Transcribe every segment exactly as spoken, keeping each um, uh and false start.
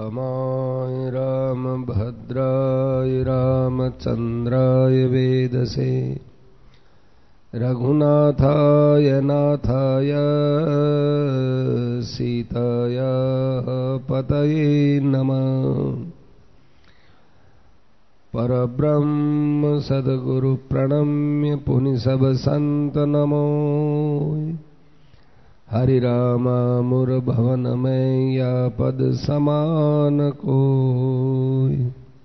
रामाय रामभद्राय रामचन्द्राय वेदसे रघुनाथाय नाथाय सीताया पतये नमः। परब्रह्म सद्गुरु प्रणम्य पुनि सब संत नमो। हरि रामा मुर भवन में या पद समान कोई।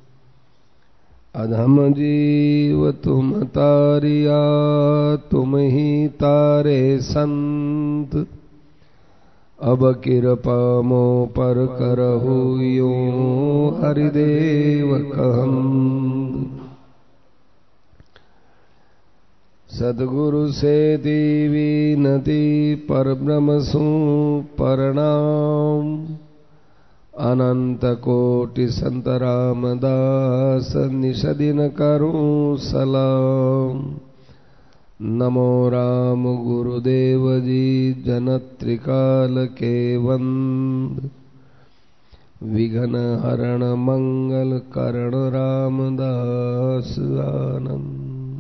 अधम जीव तुम तारिया तुम ही तारे संत। अब कृपा मो पर करहु यो हरिदेव कहंत। सद्गुरु से विनती परब्रह्म सु प्रणाम। अनंत कोटि संत रामदास निषदिन करूं सलाम। नमो राम गुरुदेव जी जन त्रिकाल के वंद। विघ्न हरण मंगल करण रामदास आनंद।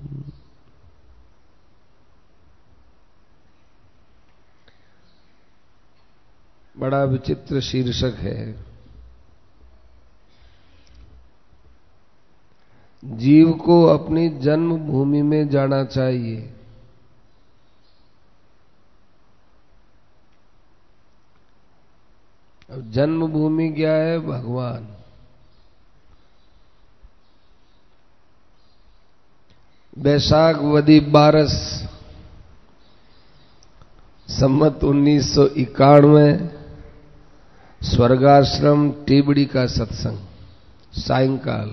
बड़ा विचित्र शीर्षक है। जीव को अपनी जन्म भूमि में जाना चाहिए। अब जन्म भूमि क्या है? भगवान। बैसाख वदी बारस सम्मत उन्नीस सौ इक्यानवे स्वर्गाश्रम टीबड़ी का सत्संग सायंकाल।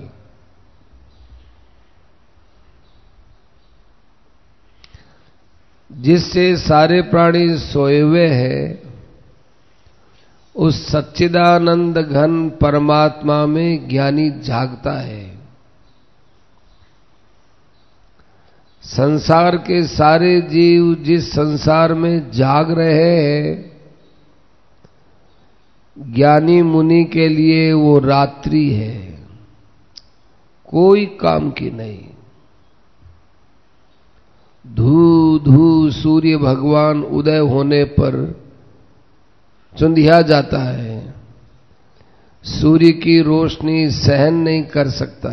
जिससे सारे प्राणी सोए हुए हैं उस सच्चिदानंद घन परमात्मा में ज्ञानी जागता है। संसार के सारे जीव जिस संसार में जाग रहे हैं, ज्ञानी मुनि के लिए वो रात्रि है, कोई काम की नहीं। धू धू सूर्य भगवान उदय होने पर चुंधिया जाता है। सूर्य की रोशनी सहन नहीं कर सकता।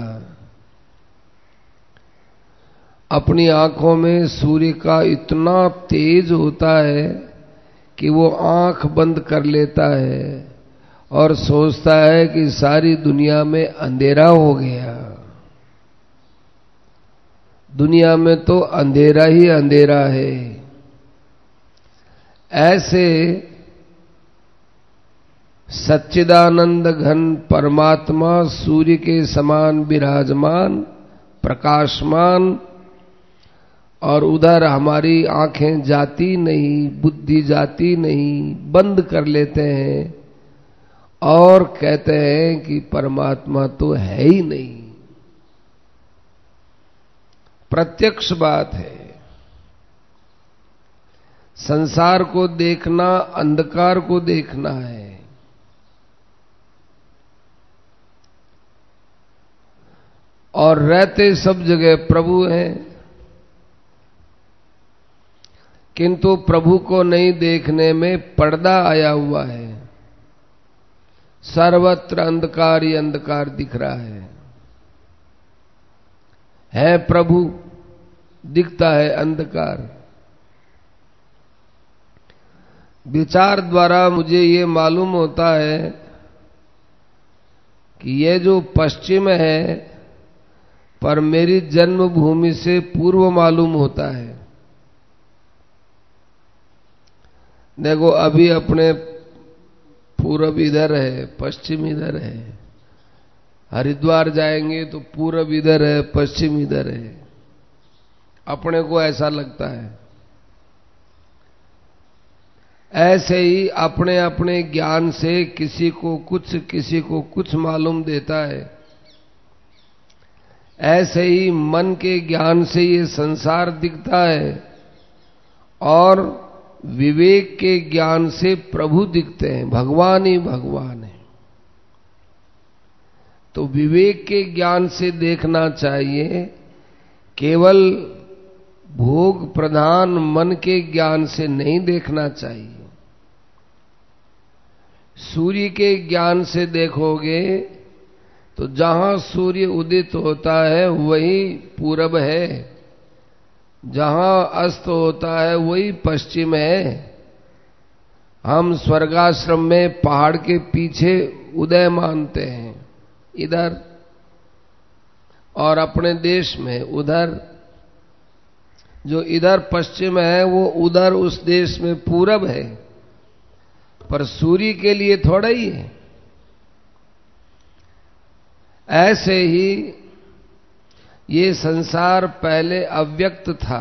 अपनी आंखों में सूर्य का इतना तेज होता है कि वो आंख बंद कर लेता है और सोचता है कि सारी दुनिया में अंधेरा हो गया। दुनिया में तो अंधेरा ही अंधेरा है। ऐसे सच्चिदानंद घन परमात्मा सूर्य के समान विराजमान प्रकाशमान, और उधर हमारी आंखें जाती नहीं, बुद्धि जाती नहीं, बंद कर लेते हैं और कहते हैं कि परमात्मा तो है ही नहीं। प्रत्यक्ष बात है। संसार को देखना अंधकार को देखना है। और रहते सब जगह प्रभु हैं, किंतु प्रभु को नहीं देखने में पर्दा आया हुआ है। सर्वत्र अंधकार ही अंधकार दिख रहा है। है प्रभु, दिखता है अंधकार। विचार द्वारा मुझे ये मालूम होता है कि ये जो पश्चिम है पर मेरी जन्मभूमि से पूर्व मालूम होता है। देखो अभी अपने पूरब इधर है, पश्चिम इधर है। हरिद्वार जाएंगे तो पूरब इधर है, पश्चिम इधर है। अपने को ऐसा लगता है। ऐसे ही अपने अपने ज्ञान से किसी को कुछ किसी को कुछ मालूम देता है। ऐसे ही मन के ज्ञान से ये संसार दिखता है और विवेक के ज्ञान से प्रभु दिखते हैं। भगवान ही भगवान है। तो विवेक के ज्ञान से देखना चाहिए, केवल भोग प्रधान मन के ज्ञान से नहीं देखना चाहिए। सूर्य के ज्ञान से देखोगे तो जहां सूर्य उदित होता है वही पूरब है, जहां अस्त होता है वही पश्चिम है। हम स्वर्गाश्रम में पहाड़ के पीछे उदय मानते हैं इधर, और अपने देश में उधर। जो इधर पश्चिम है वो उधर उस देश में पूरब है, पर सूर्य के लिए थोड़ा ही है। ऐसे ही ये संसार पहले अव्यक्त था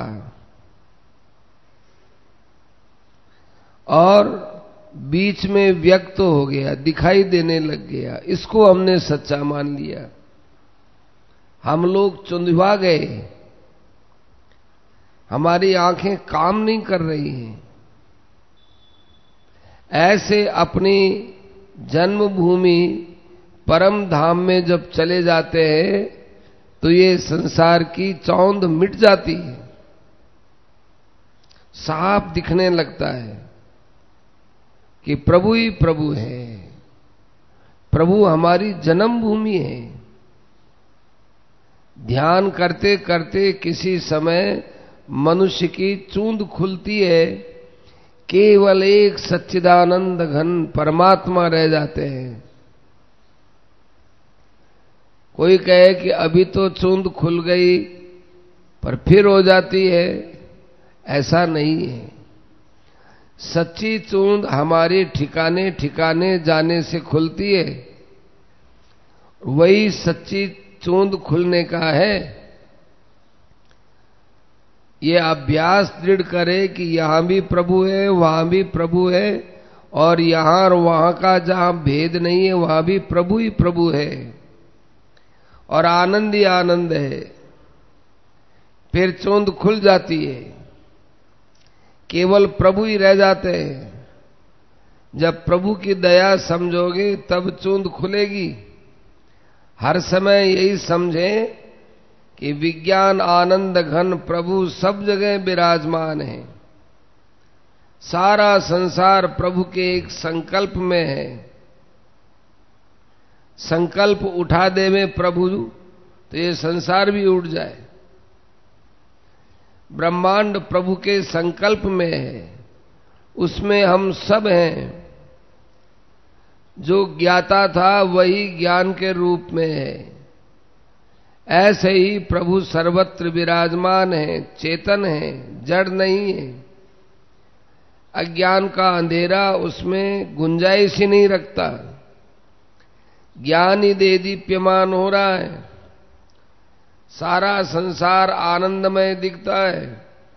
और बीच में व्यक्त हो गया, दिखाई देने लग गया। इसको हमने सच्चा मान लिया। हम लोग चुंधवा गए, हमारी आंखें काम नहीं कर रही हैं। ऐसे अपनी जन्मभूमि परम धाम में जब चले जाते हैं तो ये संसार की चौंध मिट जाती है, साफ दिखने लगता है कि प्रभु ही प्रभु है, प्रभु हमारी जन्मभूमि है। ध्यान करते करते किसी समय मनुष्य की चूंद खुलती है, केवल एक सच्चिदानंद घन परमात्मा रह जाते हैं। कोई कहे कि अभी तो चूंद खुल गई पर फिर हो जाती है, ऐसा नहीं है। सच्ची चूंद हमारे ठिकाने ठिकाने जाने से खुलती है, वही सच्ची चूंद खुलने का है। ये अभ्यास दृढ़ करे कि यहां भी प्रभु है, वहां भी प्रभु है, और यहां और वहां का जहां भेद नहीं है वहां भी प्रभु ही प्रभु है और आनंद ही आनंद है। फिर चूंद खुल जाती है, केवल प्रभु ही रह जाते हैं। जब प्रभु की दया समझोगे तब चूंद खुलेगी। हर समय यही समझें कि विज्ञान आनंद घन प्रभु सब जगह विराजमान है। सारा संसार प्रभु के एक संकल्प में है। संकल्प उठा दे में प्रभु तो ये संसार भी उठ जाए। ब्रह्मांड प्रभु के संकल्प में है, उसमें हम सब हैं। जो ज्ञाता था वही ज्ञान के रूप में है। ऐसे ही प्रभु सर्वत्र विराजमान है, चेतन है, जड़ नहीं है। अज्ञान का अंधेरा उसमें गुंजाइश ही नहीं रखता। ज्ञान ही दे दीप्यमान हो रहा है, सारा संसार आनंदमय दिखता है।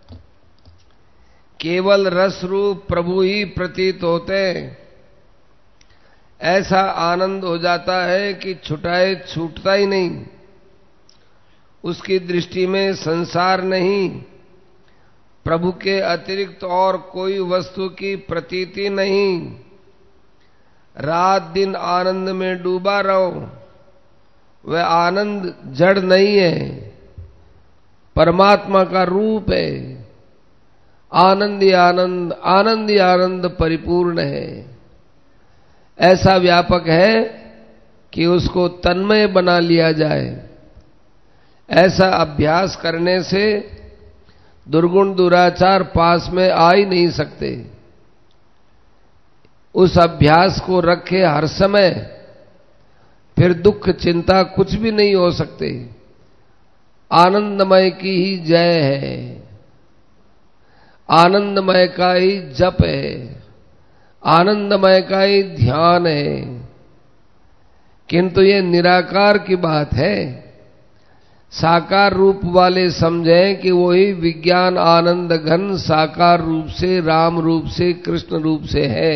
केवल रस रूप प्रभु ही प्रतीत होते हैं। ऐसा आनंद हो जाता है कि छुटाए छूटता ही नहीं। उसकी दृष्टि में संसार नहीं, प्रभु के अतिरिक्त और कोई वस्तु की प्रतीति नहीं। रात दिन आनंद में डूबा रहो, वह आनंद जड़ नहीं है, परमात्मा का रूप है। आनंद ही आनंद, आनंद ही आनंद परिपूर्ण है। ऐसा व्यापक है कि उसको तन्मय बना लिया जाए। ऐसा अभ्यास करने से दुर्गुण दुराचार पास में आ ही नहीं सकते। उस अभ्यास को रखे हर समय, फिर दुख चिंता कुछ भी नहीं हो सकते। आनंदमय की ही जय है, आनंदमय का ही जप है, आनंदमय का ही ध्यान है। किंतु ये निराकार की बात है। साकार रूप वाले समझें कि वही विज्ञान आनंद घन साकार रूप से, राम रूप से, कृष्ण रूप से है।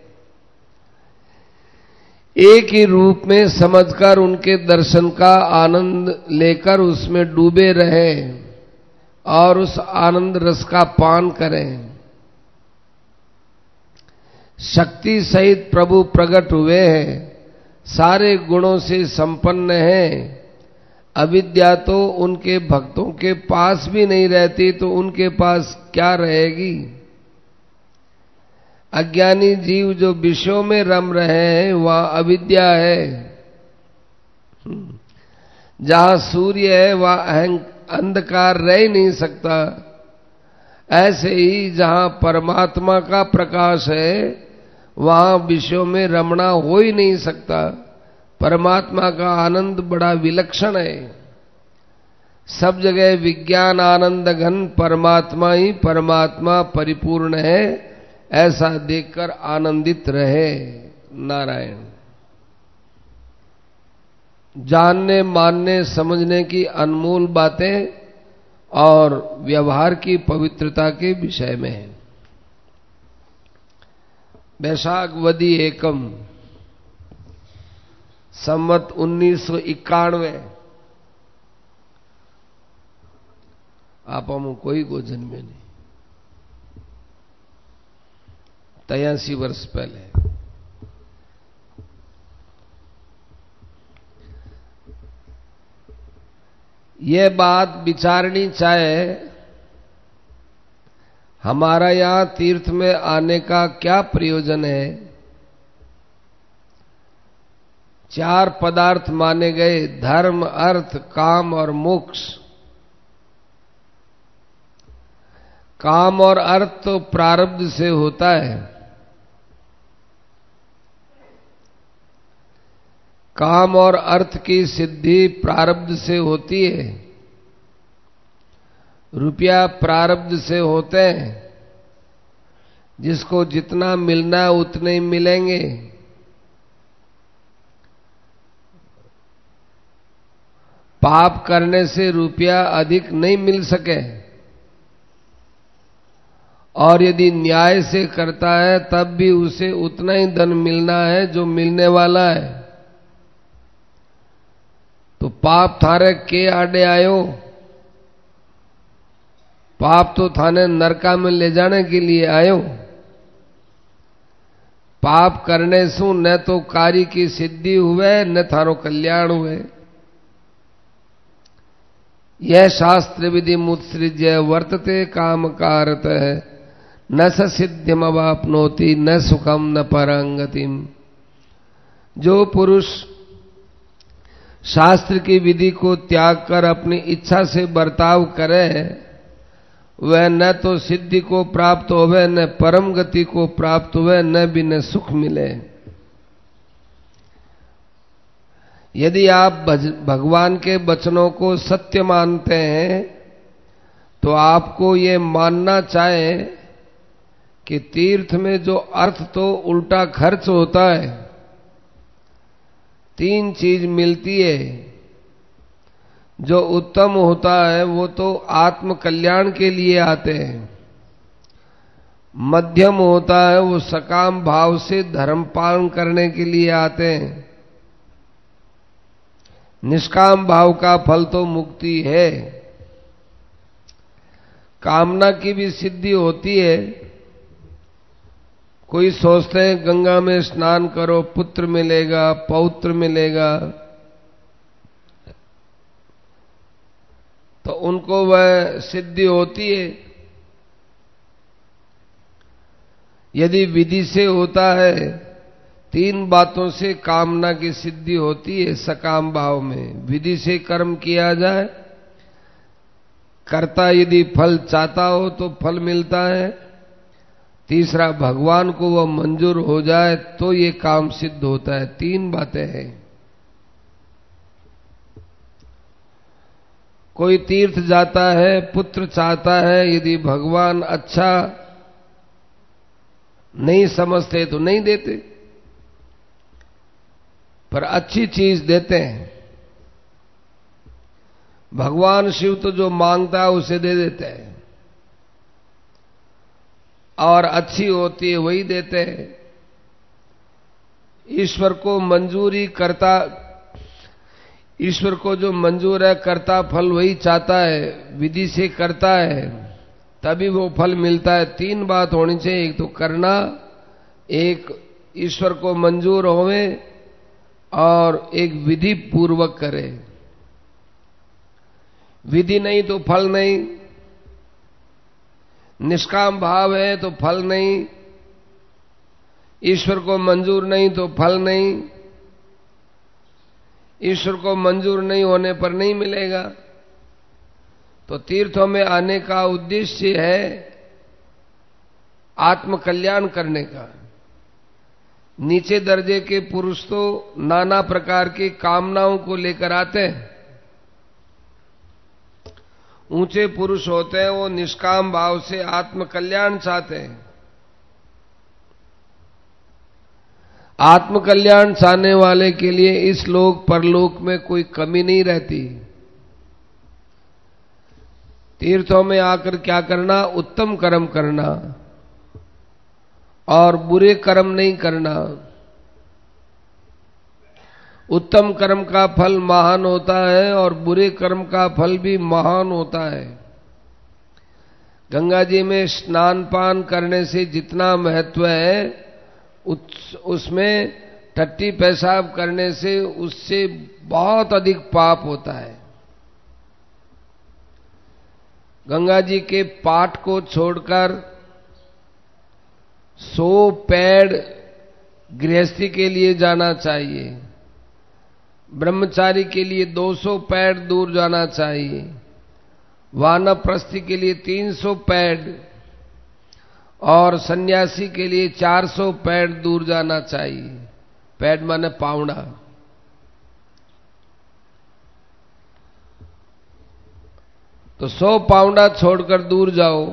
एक ही रूप में समझकर उनके दर्शन का आनंद लेकर उसमें डूबे रहें और उस आनंद रस का पान करें। शक्ति सहित प्रभु प्रकट हुए हैं, सारे गुणों से संपन्न है, अविद्या तो उनके भक्तों के पास भी नहीं रहती तो उनके पास क्या रहेगी। अज्ञानी जीव जो विषयों में रम रहे हैं वहां अविद्या है, जहां सूर्य है वहां अंधकार रह ही नहीं सकता। ऐसे ही जहां परमात्मा का प्रकाश है वहां विषयों में रमना हो ही नहीं सकता। परमात्मा का आनंद बड़ा विलक्षण है, सब जगह विज्ञान आनंद घन परमात्मा ही परमात्मा परिपूर्ण है, ऐसा देखकर आनंदित रहे। नारायण। जानने मानने समझने की अनमोल बातें और व्यवहार की पवित्रता के विषय में है। वैशाख वदी एकम संवत उन्नीस सौ इक्यानवे आप हम कोई को जन्मे नहीं, तिरासी वर्ष पहले। ये बात विचारनी चाहे, हमारा यहां तीर्थ में आने का क्या प्रयोजन है। चार पदार्थ माने गए, धर्म अर्थ काम और मोक्ष। काम और अर्थ तो प्रारब्ध से होता है, काम और अर्थ की सिद्धि प्रारब्ध से होती है। रुपया प्रारब्ध से होते हैं, जिसको जितना मिलना है उतने ही मिलेंगे। पाप करने से रुपया अधिक नहीं मिल सके, और यदि न्याय से करता है तब भी उसे उतना ही धन मिलना है जो मिलने वाला है। तो पाप थारे के आड़े आयो, पाप तो थाने नरका में ले जाने के लिए आयो। पाप करने सु न तो कार्य की सिद्धि हुए न थारो कल्याण हुए। यह शास्त्र विधि मुत्सृज्य वर्तते काम कारत है, न स सिद्धिम अवाप्नोति न सुखम न परंगतिम। जो पुरुष शास्त्र की विधि को त्याग कर अपनी इच्छा से बर्ताव करे, वह न तो सिद्धि को प्राप्त होवे न परम गति को प्राप्त हुए, न भी न सुख मिले। यदि आप भगवान के वचनों को सत्य मानते हैं तो आपको ये मानना चाहे कि तीर्थ में जो अर्थ तो उल्टा खर्च होता है, तीन चीज मिलती है। जो उत्तम होता है वो तो आत्म कल्याण के लिए आते हैं, मध्यम होता है वो सकाम भाव से धर्म पालन करने के लिए आते हैं, निष्काम भाव का फल तो मुक्ति है। कामना की भी सिद्धि होती है। कोई सोचते हैं गंगा में स्नान करो पुत्र मिलेगा पौत्र मिलेगा, तो उनको वह सिद्धि होती है। यदि विधि से होता है, तीन बातों से कामना की सिद्धि होती है सकाम भाव में। विधि से कर्म किया जाए, कर्ता यदि फल चाहता हो तो फल मिलता है। तीसरा, भगवान को वह मंजूर हो जाए तो ये काम सिद्ध होता है। तीन बातें हैं। कोई तीर्थ जाता है, पुत्र चाहता है, यदि भगवान अच्छा नहीं समझते तो नहीं देते, पर अच्छी चीज देते हैं। भगवान शिव तो जो मांगता है उसे दे देते हैं, और अच्छी होती है वही देते हैं। ईश्वर को मंजूरी करता, ईश्वर को जो मंजूर है करता फल वही चाहता है, विधि से करता है तभी वो फल मिलता है। तीन बात होनी चाहिए, एक तो करना, एक ईश्वर को मंजूर होवे, और एक विधि पूर्वक करे। विधि नहीं तो फल नहीं, निष्काम भाव है तो फल नहीं, ईश्वर को मंजूर नहीं तो फल नहीं, ईश्वर को मंजूर नहीं होने पर नहीं मिलेगा। तो तीर्थों में आने का उद्देश्य है आत्म कल्याण करने का। नीचे दर्जे के पुरुष तो नाना प्रकार की कामनाओं को लेकर आते हैं, ऊंचे पुरुष होते हैं वो निष्काम भाव से आत्म कल्याण चाहते हैं। आत्म कल्याण चाहने वाले के लिए इस लोक परलोक में कोई कमी नहीं रहती। तीर्थों में आकर क्या करना? उत्तम कर्म करना और बुरे कर्म नहीं करना। उत्तम कर्म का फल महान होता है और बुरे कर्म का फल भी महान होता है। गंगा जी में स्नान पान करने से जितना महत्व है उस, उसमें टट्टी पेशाब करने से उससे बहुत अधिक पाप होता है। गंगा जी के पाट को छोड़कर सौ पैड़ गृहस्थी के लिए जाना चाहिए, ब्रह्मचारी के लिए दो सौ पैड़ दूर जाना चाहिए, वानप्रस्थी के लिए तीन सौ पैड़ और सन्यासी के लिए चार सौ पैड़ दूर जाना चाहिए। पैड़ माने पावड़ा। तो सौ पावड़ा छोड़कर दूर जाओ।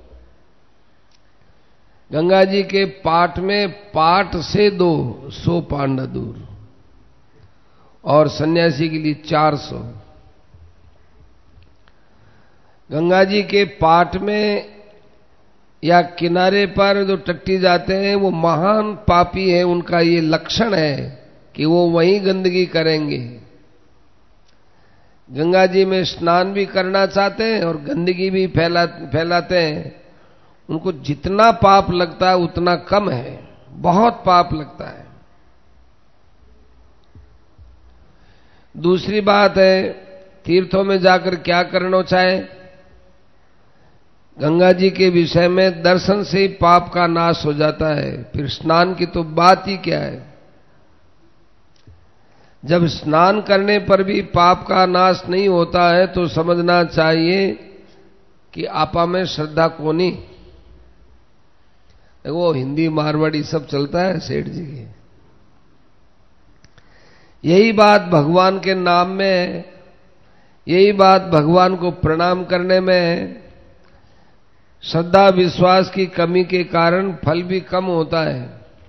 गंगा जी के पाट में पाट से दो सौ पांडा दूर और सन्यासी के लिए चार सौ। गंगा जी के पाट में या किनारे पर जो टट्टी जाते हैं वो महान पापी है, उनका ये लक्षण है कि वो वहीं गंदगी करेंगे। गंगा जी में स्नान भी करना चाहते हैं और गंदगी भी फैला फैलाते हैं। उनको जितना पाप लगता है उतना कम है, बहुत पाप लगता है। दूसरी बात है, तीर्थों में जाकर क्या करना चाहे? गंगा जी के विषय में दर्शन से ही पाप का नाश हो जाता है, फिर स्नान की तो बात ही क्या है। जब स्नान करने पर भी पाप का नाश नहीं होता है तो समझना चाहिए कि आपा में श्रद्धा कोनी। वो हिंदी मारवाड़ी सब चलता है सेठ जी के। यही बात भगवान के नाम में, यही बात भगवान को प्रणाम करने में श्रद्धा विश्वास की कमी के कारण फल भी कम होता है।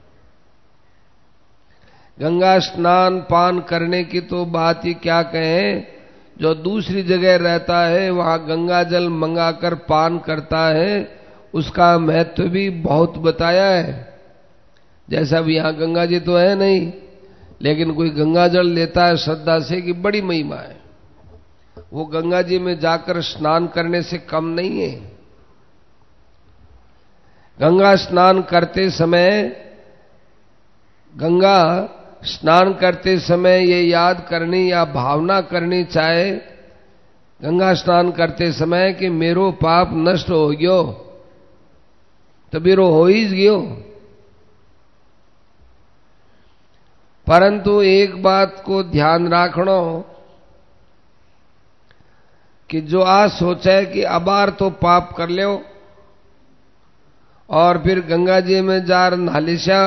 गंगा स्नान पान करने की तो बात ही क्या कहें, जो दूसरी जगह रहता है वहां गंगा जल मंगाकर पान करता है, उसका महत्व भी बहुत बताया है। जैसा भी यहां गंगा जी तो है नहीं, लेकिन कोई गंगा जल लेता है श्रद्धा से कि बड़ी महिमा है, वो गंगा जी में जाकर स्नान करने से कम नहीं है। गंगा स्नान करते समय गंगा स्नान करते समय ये याद करनी या भावना करनी चाहे गंगा स्नान करते समय कि मेरो पाप नष्ट हो गयो, तो बिरो हो ही गयो। परंतु एक बात को ध्यान रखना कि जो आज सोचे कि अबार तो पाप कर लो और फिर गंगा जी में जार नहालिशा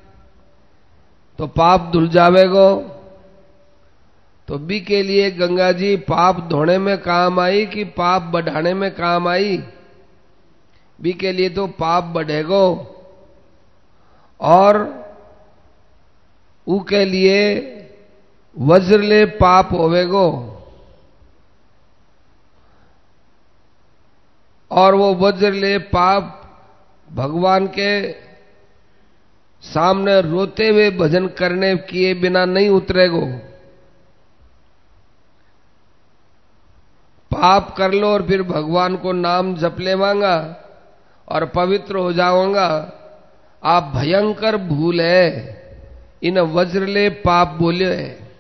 तो पाप धुल जावेगो, तो बी के लिए गंगा जी पाप धोने में काम आई कि पाप बढ़ाने में काम आई? बी के लिए तो पाप बढ़ेगो और ऊ के लिए वज्रले पाप होवेगो, और वो वज्रले पाप भगवान के सामने रोते हुए भजन करने किए बिना नहीं उतरेगो। पाप कर लो और फिर भगवान को नाम जप लेवांगा और पवित्र हो जाऊंगा, आप भयंकर भूल है। इन वज्रले पाप बोले।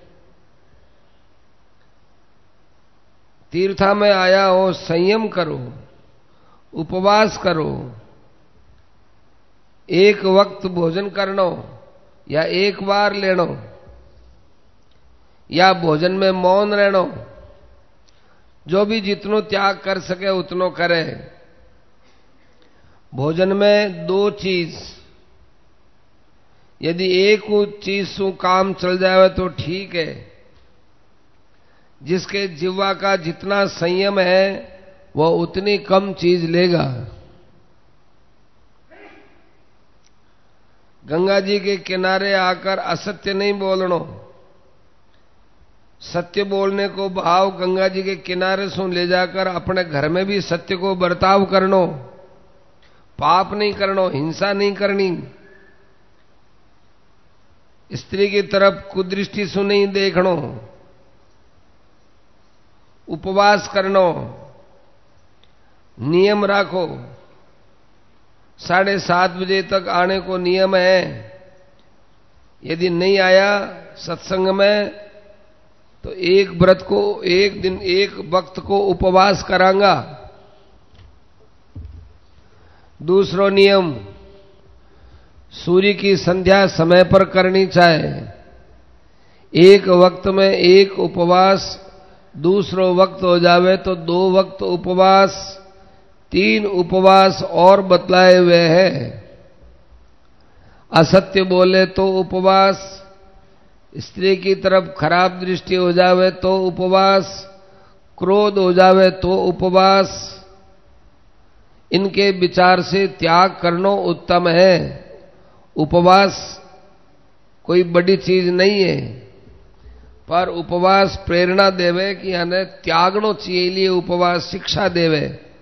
तीर्था में आया हो, संयम करो, उपवास करो, एक वक्त भोजन करनो या एक बार लेनो या भोजन में मौन रहनो, जो भी जितनो त्याग कर सके उतनो करे। भोजन में दो चीज, यदि एक चीज से काम चल जाए तो ठीक है। जिसके जिह्वा का जितना संयम है वह उतनी कम चीज लेगा। गंगा जी के किनारे आकर असत्य नहीं बोलनो, सत्य बोलने को भाव गंगा जी के किनारे से ले जाकर अपने घर में भी सत्य को बर्ताव करनो, पाप नहीं करनो, हिंसा नहीं करनी, स्त्री की तरफ कुदृष्टि से नहीं देखनो, उपवास करनो, नियम राखो। साढ़े सात बजे तक आने को नियम है। यदि नहीं आया सत्संग में तो एक व्रत को, एक दिन एक वक्त को उपवास करांगा। दूसरा नियम, सूर्य की संध्या समय पर करनी चाहिए। एक वक्त में एक उपवास, दूसरा वक्त हो जावे तो दो वक्त उपवास, तीन उपवास और बतलाए हुए हैं। असत्य बोले तो उपवास, स्त्री की तरफ खराब दृष्टि हो जावे तो उपवास, क्रोध हो जावे तो उपवास। इनके विचार से त्याग करना उत्तम है। उपवास कोई बड़ी चीज नहीं है, पर उपवास प्रेरणा देवे कि हमें त्यागनो चाहिए, लिए उपवास शिक्षा देवे।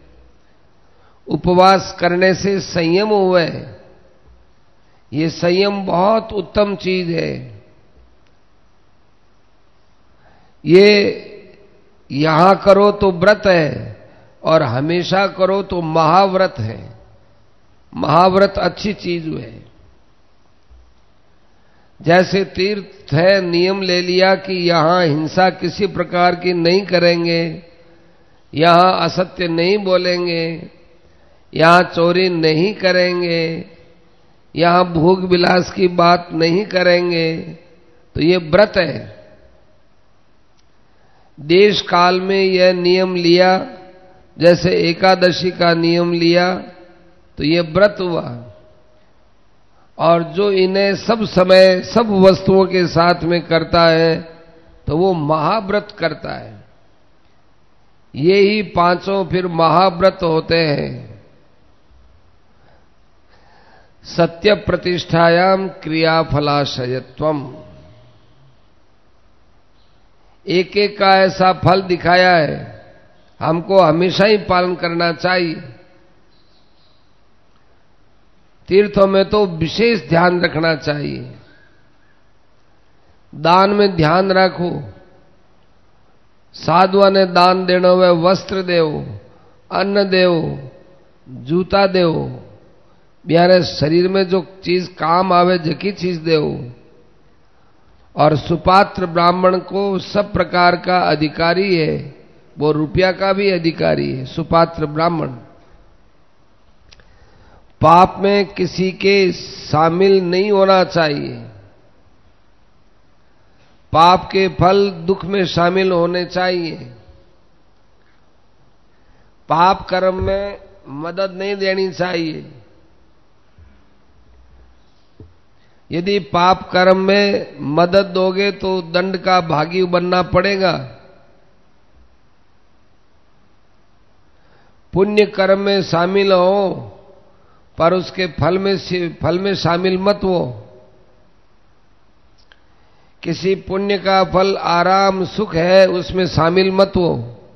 उपवास करने से संयम हुए, ये संयम बहुत उत्तम चीज है। ये यहां करो तो व्रत है और हमेशा करो तो महाव्रत है। महाव्रत अच्छी चीज है। जैसे तीर्थ है, नियम ले लिया कि यहां हिंसा किसी प्रकार की नहीं करेंगे, यहां असत्य नहीं बोलेंगे, यहां चोरी नहीं करेंगे, यहां भोग विलास की बात नहीं करेंगे, तो ये व्रत है। देश काल में यह नियम लिया, जैसे एकादशी का नियम लिया, तो ये व्रत हुआ। और जो इन्हें सब समय सब वस्तुओं के साथ में करता है तो वो महाव्रत करता है। ये ही पांचों फिर महाव्रत होते हैं। सत्य प्रतिष्ठायाम क्रियाफलाशयत्वम, एक एक का ऐसा फल दिखाया है, हमको हमेशा ही पालन करना चाहिए। तीर्थों में तो विशेष ध्यान रखना चाहिए। दान में ध्यान रखो। साधुआ ने दान देना हुआ, वस्त्र देव, अन्न देव, जूता देव, ब्यारे शरीर में जो चीज काम आवे जकी चीज देव। और सुपात्र ब्राह्मण को सब प्रकार का अधिकारी है, वो रुपया का भी अधिकारी है। सुपात्र ब्राह्मण पाप में किसी के शामिल नहीं होना चाहिए। पाप के फल दुख में शामिल होने चाहिए। पाप कर्म में मदद नहीं देनी चाहिए। यदि पाप कर्म में मदद दोगे तो दंड का भागी बनना पड़ेगा। पुण्य कर्म में शामिल हो, पर उसके फल में फल में शामिल मत हो। किसी पुण्य का फल आराम सुख है, उसमें शामिल मत हो।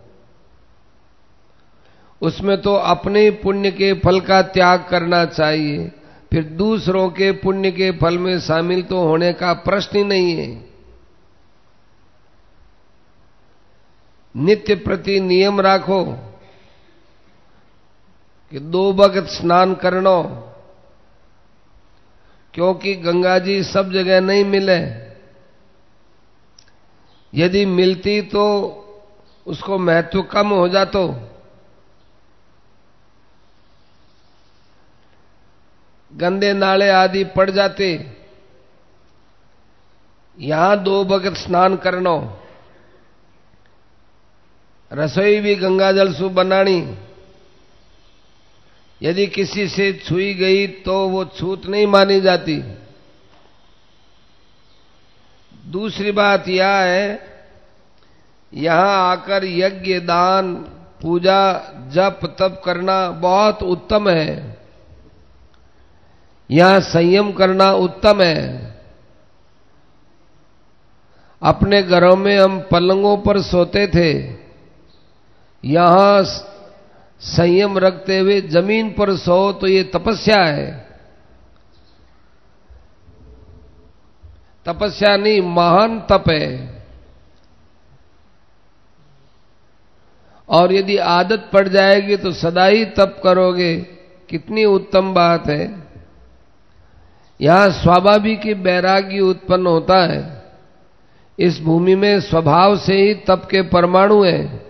उसमें तो अपने पुण्य के फल का त्याग करना चाहिए, फिर दूसरों के पुण्य के फल में शामिल तो होने का प्रश्न ही नहीं है। नित्य प्रति नियम राखो कि दो वक्त स्नान करनो, क्योंकि गंगा जी सब जगह नहीं मिले। यदि मिलती तो उसको महत्व कम हो जातो। गंदे नाले आदि पड़ जाते। यहां दो बगत स्नान करनो, रसोई भी गंगा जल से बनानी। यदि किसी से छुई गई तो वो छूत नहीं मानी जाती। दूसरी बात यह है, यहां आकर यज्ञ, दान, पूजा, जप, तप करना बहुत उत्तम है। यहां संयम करना उत्तम है। अपने घरों में हम पलंगों पर सोते थे, यहां संयम रखते हुए जमीन पर सो तो ये तपस्या है। तपस्या नहीं, महान तप है। और यदि आदत पड़ जाएगी तो सदा ही तप करोगे, कितनी उत्तम बात है। यहां स्वाभाविक ही वैराग्य उत्पन्न होता है। इस भूमि में स्वभाव से ही तप के परमाणु हैं।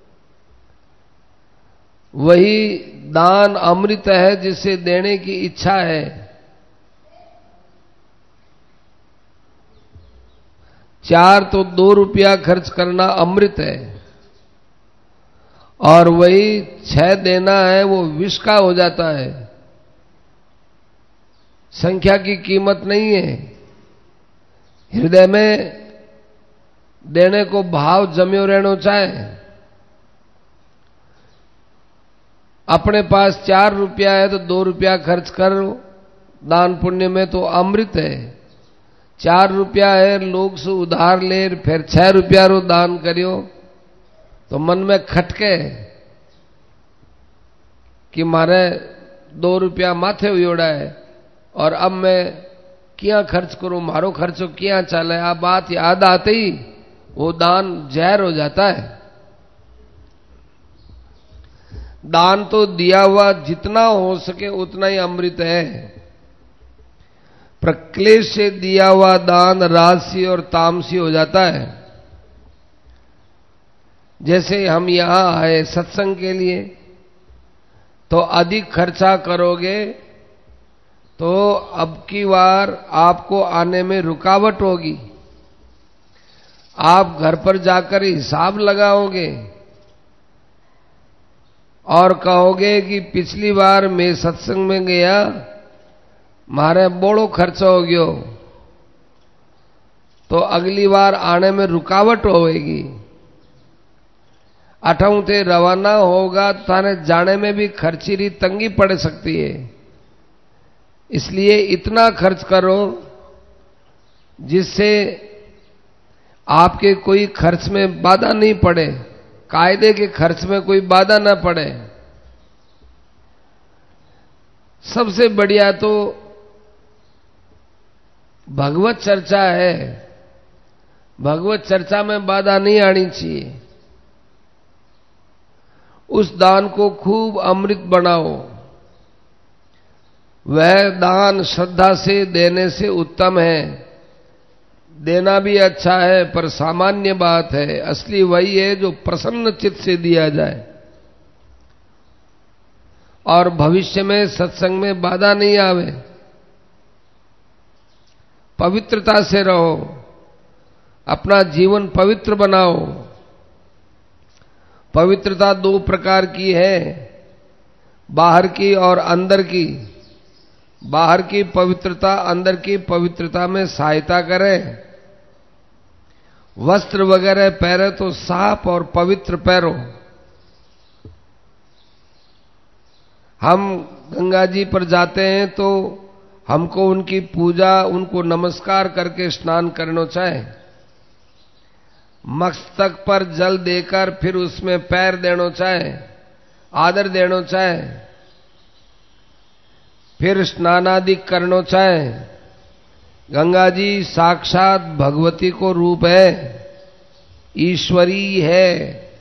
वही दान अमृत है जिसे देने की इच्छा है। चार तो दो रुपया खर्च करना अमृत है, और वही छह देना है वो विष का हो जाता है। संख्या की कीमत नहीं है, हृदय में देने को भाव जम्यो रहना चाहे। अपने पास चार रुपया है तो दो रुपया खर्च करो, दान पुण्य में तो अमृत है। चार रुपया है, लोग से उधार ले, फिर छह रुपया रो दान करियो तो मन में खटके कि मारे दो रुपया माथे उड़ा है और अब मैं क्या खर्च करूं, मारो खर्चो क्या चले। आ बात याद आते ही वो दान जहर हो जाता है। दान तो दिया हुआ जितना हो सके उतना ही अमृत है। प्रक्लेश से दिया हुआ दान राजसी और तामसी हो जाता है। जैसे हम यहां आए सत्संग के लिए, तो अधिक खर्चा करोगे तो अब की बार आपको आने में रुकावट होगी। आप घर पर जाकर हिसाब लगाओगे और कहोगे कि पिछली बार मैं सत्संग में गया, मारे बड़ो खर्चा हो गयो, तो अगली बार आने में रुकावट होगी। अठाऊ ते रवाना होगा तो थाने जाने में भी खर्चीरी तंगी पड़ सकती है। इसलिए इतना खर्च करो जिससे आपके कोई खर्च में बाधा नहीं पड़े, कायदे के खर्च में कोई बाधा ना पड़े। सबसे बढ़िया तो भगवत चर्चा है। भगवत चर्चा में बाधा नहीं आनी चाहिए। उस दान को खूब अमृत बनाओ। वह दान श्रद्धा से देने से उत्तम है। देना भी अच्छा है, पर सामान्य बात है। असली वही है जो प्रसन्न चित्त से दिया जाए और भविष्य में सत्संग में बाधा नहीं आवे। पवित्रता से रहो, अपना जीवन पवित्र बनाओ। पवित्रता दो प्रकार की है, बाहर की और अंदर की। बाहर की पवित्रता अंदर की पवित्रता में सहायता करे। वस्त्र वगैरह पहरे तो साफ और पवित्र पहरो। हम गंगा जी पर जाते हैं तो हमको उनकी पूजा, उनको नमस्कार करके स्नान करना चाहे। मस्तक पर जल देकर फिर उसमें पैर देना चाहे, आदर देना चाहे, फिर स्नानादि करना चाहे। गंगा जी साक्षात भगवती को रूप है, ईश्वरी है,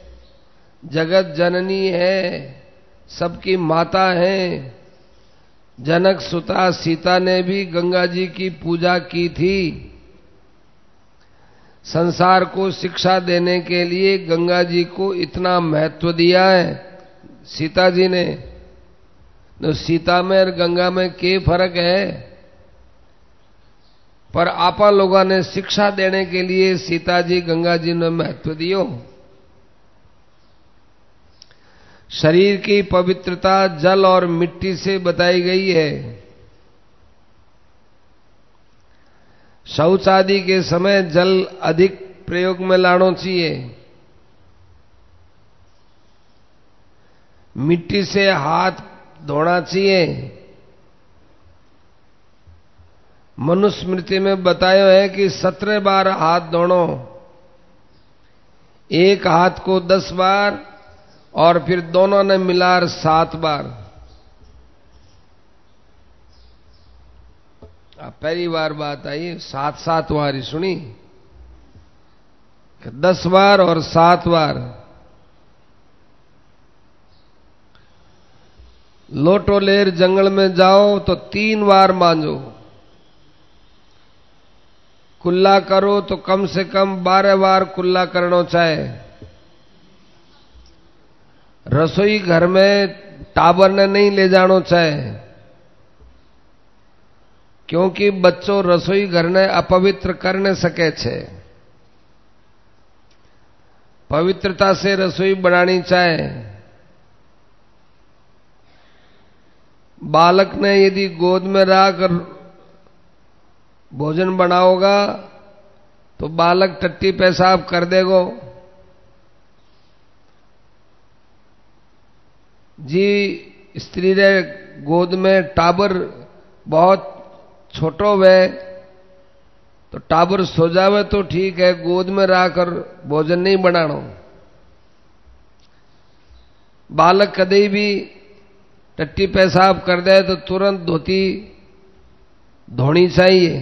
जगत जननी है, सबकी माता है। जनक सुता सीता ने भी गंगा जी की पूजा की थी। संसार को शिक्षा देने के लिए गंगा जी को इतना महत्व दिया है सीता जी ने। तो सीता में और गंगा में क्या फर्क है? पर आपा लोगों ने शिक्षा देने के लिए सीता जी गंगा जी ने महत्व दियो। शरीर की पवित्रता जल और मिट्टी से बताई गई है। शौच आदि के समय जल अधिक प्रयोग में लाना चाहिए। मिट्टी से हाथ धोना चाहिए। मनुस्मृति में बताया है कि सत्रह बार हाथ धोनो, एक हाथ को दस बार और फिर दोनों ने मिलाकर सात बार। पहली बार बात आई सात सात बार सुनी, दस बार और सात बार। लोटोलेर जंगल में जाओ तो तीन बार मांजो, कुल्ला करो तो कम से कम बारह बार कुल्ला करना चाहे। रसोई घर में टाबर ने नहीं ले जाना चाहे, क्योंकि बच्चों रसोई घर ने अपवित्र कर न सके छे। पवित्रता से रसोई बनानी चाहे। बालक ने यदि गोद में रखकर भोजन बनाओगा तो बालक टट्टी पेशाब कर देगो। जी स्त्री रे गोद में टाबर बहुत छोटो वे तो टाबर सो जावे तो ठीक है, गोद में रहकर भोजन नहीं बनाना। बालक कभी भी टट्टी पेशाब कर दे तो तुरंत धोती धोनी चाहिए।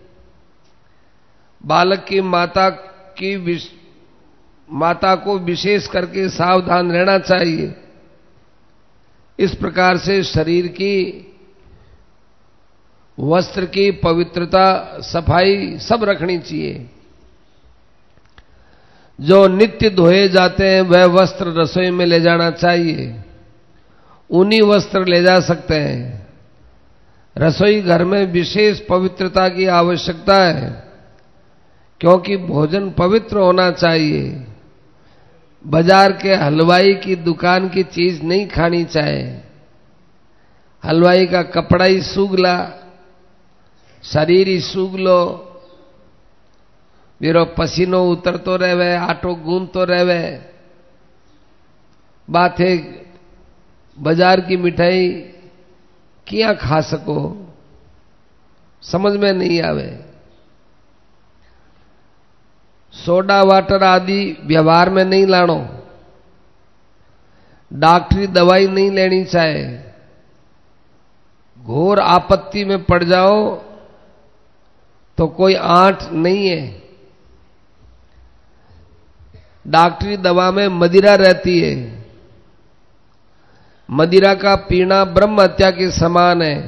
बालक की माता की विश, माता को विशेष करके सावधान रहना चाहिए। इस प्रकार से शरीर की, वस्त्र की पवित्रता, सफाई सब रखनी चाहिए। जो नित्य धोए जाते हैं वह वस्त्र रसोई में ले जाना चाहिए। उन्हीं वस्त्र ले जा सकते हैं। रसोई घर में विशेष पवित्रता की आवश्यकता है, क्योंकि भोजन पवित्र होना चाहिए। बाजार के हलवाई की दुकान की चीज नहीं खानी चाहिए। हलवाई का कपड़ा ही सूगला, शरीर ही सूग लो, मेरो पसीनो उतरतो रहे, आटो गूंदतो रहे। बात है बाजार की मिठाई क्या खा सको, समझ में नहीं आवे। सोडा वाटर आदि व्यवहार में नहीं लानो। डॉक्टरी दवाई नहीं लेनी चाहिए। घोर आपत्ति में पड़ जाओ तो कोई आंट नहीं है। डॉक्टरी दवा में मदिरा रहती है। मदिरा का पीना ब्रह्म हत्या के समान है।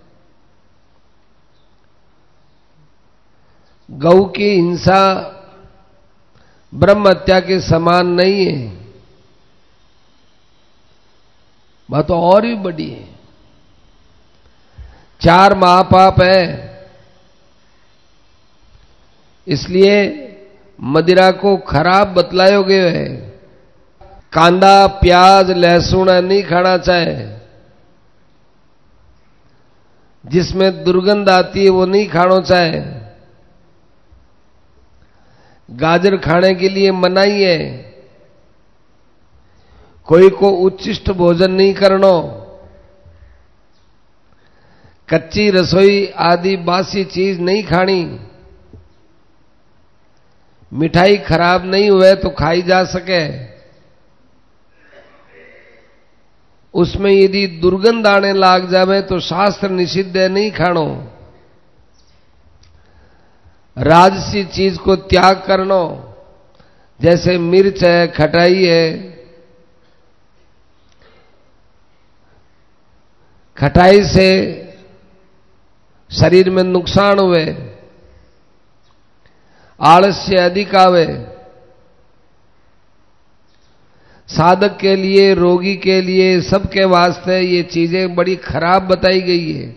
गौ की हिंसा ब्रह्म हत्या के समान नहीं है, बात तो और भी बड़ी है। चार महापाप है, इसलिए मदिरा को खराब बतलायो गयो है। कांदा प्याज लहसुन नहीं खाना चाहिए। जिसमें दुर्गंध आती है वो नहीं खाना चाहिए। गाजर खाने के लिए मनाही है। कोई को उच्छिष्ट भोजन नहीं करनो। कच्ची रसोई आदि बासी चीज नहीं खानी। मिठाई खराब नहीं हुए तो खाई जा सके। उसमें यदि दुर्गंध आने लाग जावे तो शास्त्र निषिद्ध है, नहीं खानो। राजसी चीज को त्याग करनो, जैसे मिर्च है, खटाई है। खटाई से शरीर में नुकसान हुए, आलस्य अधिक आवे, साधक के लिए, रोगी के लिए, सबके वास्ते ये चीजें बड़ी खराब बताई गई है।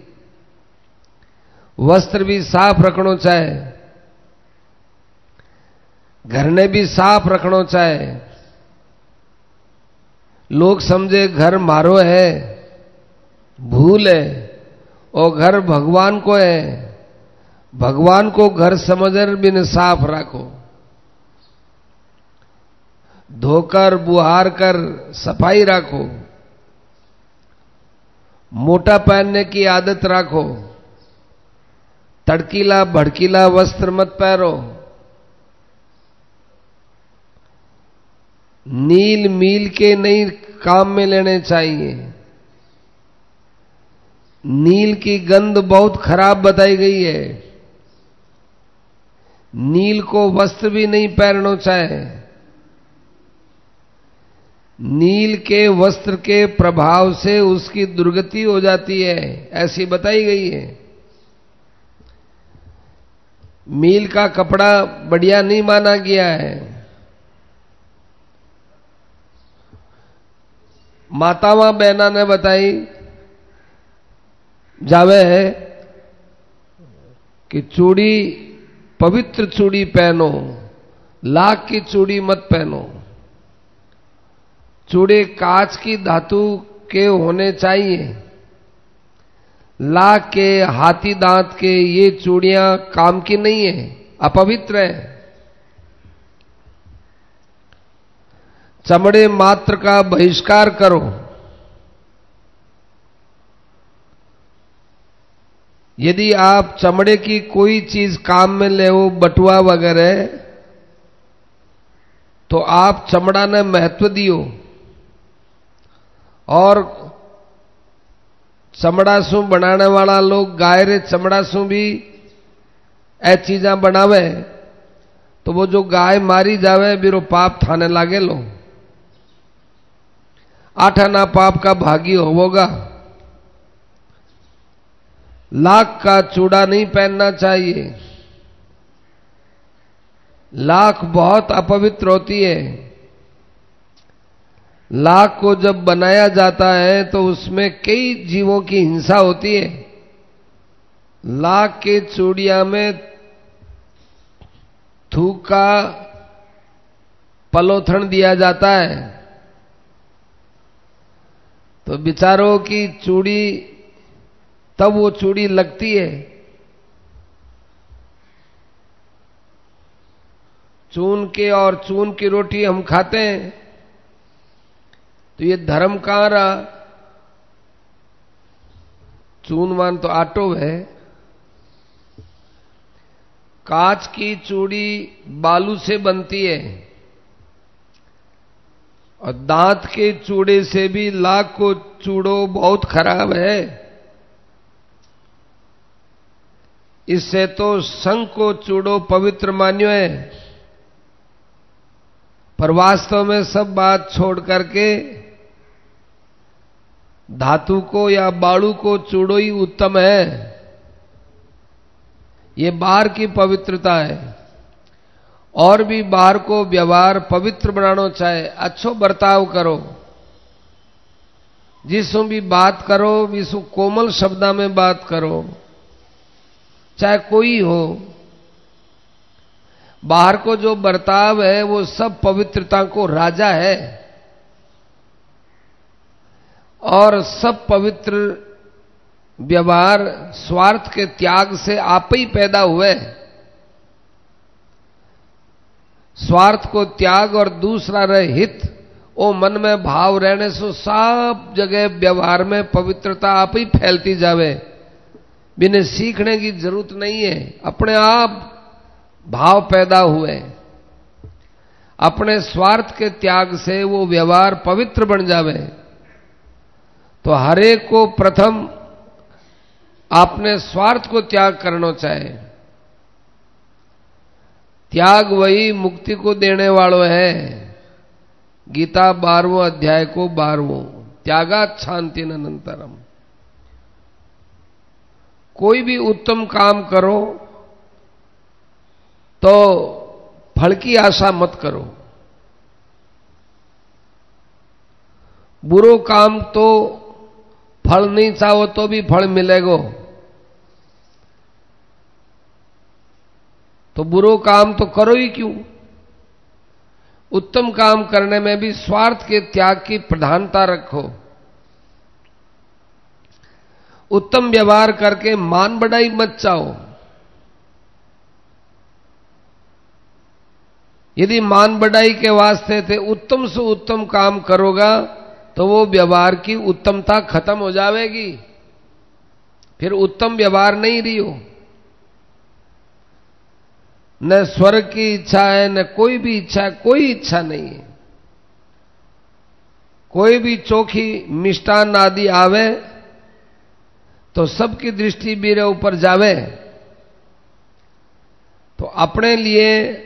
वस्त्र भी साफ रखना चाहे, घर ने भी साफ रखना चाहे। लोग समझे घर मारो है, भूल है, और घर भगवान को है। भगवान को घर समझकर बिन साफ रखो, धोकर बुहार कर सफाई रखो, मोटा पहनने की आदत रखो, तड़कीला भड़कीला वस्त्र मत पहनो, नील मील के नहीं काम में लेने चाहिए। नील की गंध बहुत खराब बताई गई है। नील को वस्त्र भी नहीं पहनना चाहे। नील के वस्त्र के प्रभाव से उसकी दुर्गति हो जाती है, ऐसी बताई गई है। मील का कपड़ा बढ़िया नहीं माना गया है। मातावा बहना ने बताई जावे है कि चूड़ी, पवित्र चूड़ी पहनो, लाख की चूड़ी मत पहनो। चूड़े कांच की धातु के होने चाहिए। लाख के, हाथी दांत के ये चूड़ियां काम की नहीं है, अपवित्र है। चमड़े मात्र का बहिष्कार करो। यदि आप चमड़े की कोई चीज काम में ले हो, बटुआ वगैरह, तो आप चमड़ा ने महत्व दियो। और चमड़ा सु बनाने वाला लोग गाय रे चमड़ा सु भी ए चीजा बनावे, तो वो जो गाय मारी जावे बिरो पाप थाने लागे लो। आठ आना पाप का भागी होवोगा। लाख का चूड़ा नहीं पहनना चाहिए। लाख बहुत अपवित्र होती है। लाख को जब बनाया जाता है तो उसमें कई जीवों की हिंसा होती है। लाख के चूड़िया में थूक का पलोथन दिया जाता है, तो बेचारों की चूड़ी, तब वो चूड़ी लगती है। चून के और चून की रोटी हम खाते हैं, तो ये धर्म कहां रहा? चूनवान तो आटो है। कांच की चूड़ी बालू से बनती है, और दांत के चूड़े से भी लाख को चूड़ो बहुत खराब है। इससे तो शंख को चूड़ो पवित्र मान्यो है। पर वास्तव में सब बात छोड़ करके धातु को या बालू को चूड़ो ही उत्तम है। ये बाहर की पवित्रता है। और भी बाहर को व्यवहार पवित्र बनाना चाहे, अच्छो बर्ताव करो। जिससे भी बात करो, विसु कोमल शब्दा में बात करो, चाहे कोई हो। बाहर को जो बर्ताव है वो सब पवित्रता को राजा है, और सब पवित्र व्यवहार स्वार्थ के त्याग से आप ही पैदा हुए। स्वार्थ को त्याग और दूसरा रहे हित, वो मन में भाव रहने से सब जगह व्यवहार में पवित्रता आप ही फैलती जावे। बिना सीखने की जरूरत नहीं है, अपने आप भाव पैदा हुए। अपने स्वार्थ के त्याग से वो व्यवहार पवित्र बन जावे। तो हरेक को प्रथम आपने स्वार्थ को त्याग करना चाहे। त्याग वही मुक्ति को देने वालों है। गीता बारहवें अध्याय को बारहवें, त्यागात शांति अनंतरम। कोई भी उत्तम काम करो तो फल की आशा मत करो। बुरो काम तो फल नहीं चाहो तो भी फल मिलेगो, तो बुरो काम तो करो ही क्यों। उत्तम काम करने में भी स्वार्थ के त्याग की प्रधानता रखो। उत्तम व्यवहार करके मान बढ़ाई मत चाहो। यदि मान बढ़ाई के वास्ते थे उत्तम से उत्तम काम करोगा तो वो व्यवहार की उत्तमता खत्म हो जाएगी, फिर उत्तम व्यवहार नहीं रही हो। न स्वर्ग की इच्छा है, न कोई भी इच्छा है, कोई इच्छा नहीं है। कोई भी चोखी मिष्टान आदि आवे तो सबकी दृष्टि मेरे ऊपर जावे, तो अपने लिए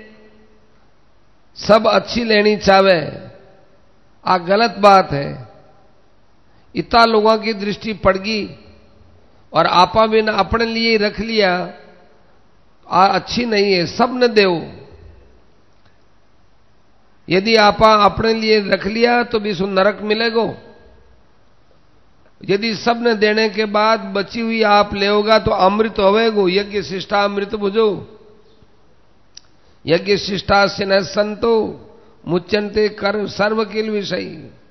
सब अच्छी लेनी चाहे, आ गलत बात है। इतना लोगों की दृष्टि पड़गी और आपा भी न अपने लिए ही रख लिया, आ अच्छी नहीं है, सब न देव। यदि आपा अपने लिए रख लिया तो भी सु नरक मिलेगो। यदि सब ने देने के बाद बची हुई आप लेओगा तो अमृत होवेगो। यज्ञ शिष्टा अमृत बुझो, यज्ञ शिष्टा से न संतो मुच्यंते कर सर्व किल विषय।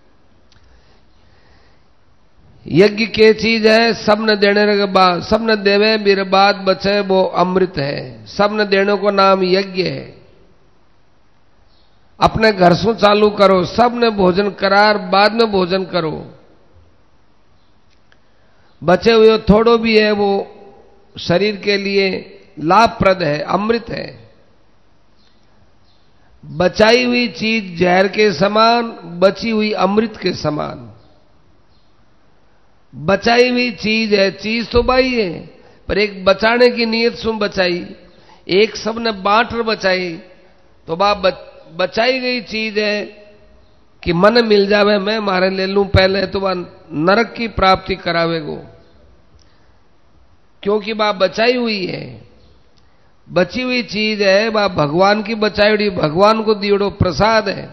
यज्ञ के चीज है, सब न देने के बाद, सब न देवे मेरे बाद बचे वो अमृत है। सब न देने को नाम यज्ञ है। अपने घर से चालू करो, सब ने भोजन करार बाद में भोजन करो। बचे हुए थोड़ो भी है वो शरीर के लिए लाभप्रद है, अमृत है। बचाई हुई चीज जहर के समान, बची हुई अमृत के समान। बचाई हुई चीज है, चीज तो बाई है, पर एक बचाने की नीयत से बचाई, एक सब ने बांट बचाई, तो बा बचाई गई चीज है कि मन मिल जावे, मैं मारे ले लूं पहले, तो वह नरक की प्राप्ति करावेगो, क्योंकि बा बचाई हुई है। बची हुई चीज है वह भगवान की बचाई हुई, भगवान को दियोड़ो प्रसाद है।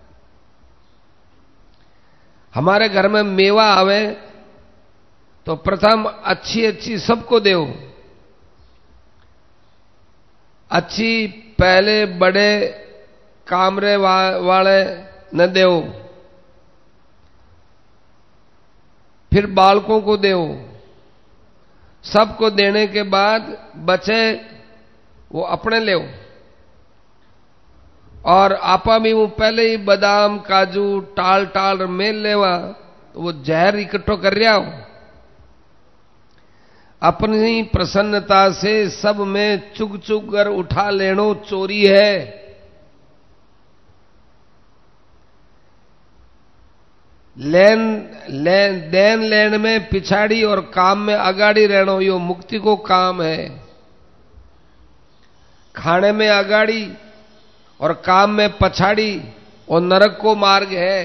हमारे घर में मेवा आवे तो प्रथम अच्छी अच्छी सबको देओ, अच्छी पहले बड़े कामरे वा, वाले न देओ, फिर बालकों को देओ। सबको देने के बाद बचे वो अपने ले। और आपा भी वो पहले ही बादाम काजू टाल टाल मेल लेवा तो वो जहर इकट्ठो कर रहा हो। अपनी प्रसन्नता से सब में चुग चुग कर उठा लेनो चोरी है। लेन लेन देन लेन में पिछाड़ी और काम में अगाड़ी रहनो, यो मुक्ति को काम है। खाने में अगाड़ी और काम में पछाड़ी और नरक को मार्ग है।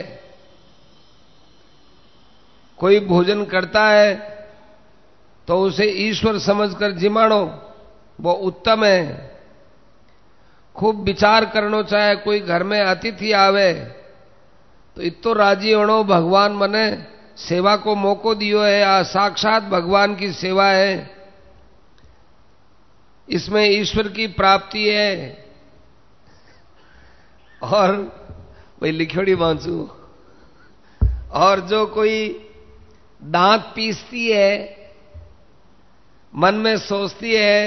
कोई भोजन करता है तो उसे ईश्वर समझकर जिमाणो, वो उत्तम है। खूब विचार करना चाहे, कोई घर में अतिथि आवे तो इतो राजी होनो, भगवान मने सेवा को मौको दियो है, आ साक्षात भगवान की सेवा है, इसमें ईश्वर की प्राप्ति है। और भाई लिखोड़ी बांसू, और जो कोई दांत पीसती है, मन में सोचती है